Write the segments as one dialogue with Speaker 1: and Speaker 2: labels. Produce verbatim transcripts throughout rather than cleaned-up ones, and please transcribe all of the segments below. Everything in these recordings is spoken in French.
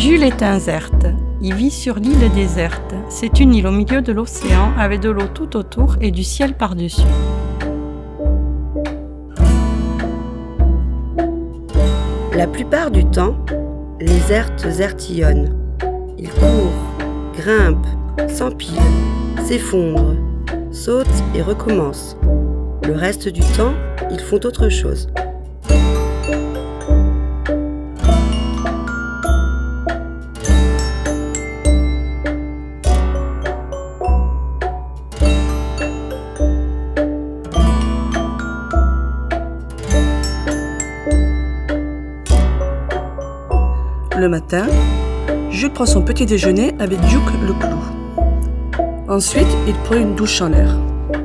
Speaker 1: Jules est un zerte. Il vit sur l'île déserte. C'est une île au milieu de l'océan avec de l'eau tout autour et du ciel par-dessus.
Speaker 2: La plupart du temps, les zertes zertillonnent. Ils courent, grimpent, s'empilent, s'effondrent, sautent et recommencent. Le reste du temps, ils font autre chose.
Speaker 3: Le matin, Jules prend son petit déjeuner avec Duke le clou. Ensuite, il prend une douche en l'air.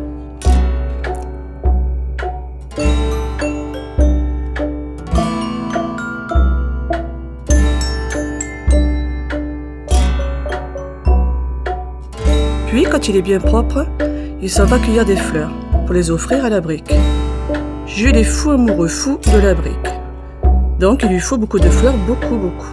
Speaker 3: Puis, quand il est bien propre, il s'en va cueillir des fleurs pour les offrir à la brique. Jules est fou amoureux, fou de la brique. Donc, il lui faut beaucoup de fleurs, beaucoup, beaucoup.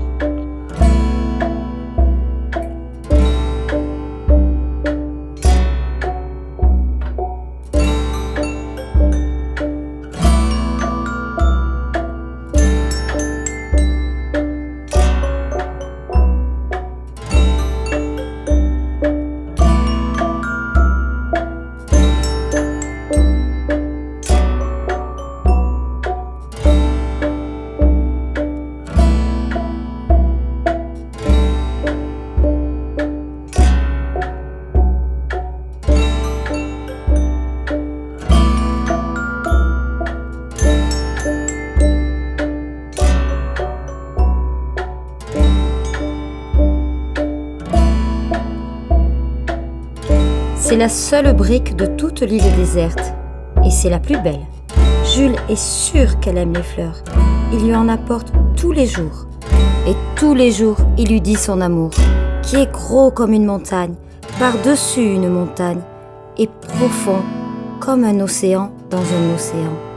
Speaker 4: C'est la seule brique de toute l'île déserte. Et c'est la plus belle. Jules est sûr qu'elle aime les fleurs. Il lui en apporte tous les jours. Et tous les jours, il lui dit son amour, qui est gros comme une montagne, par-dessus une montagne, et profond comme un océan dans un océan.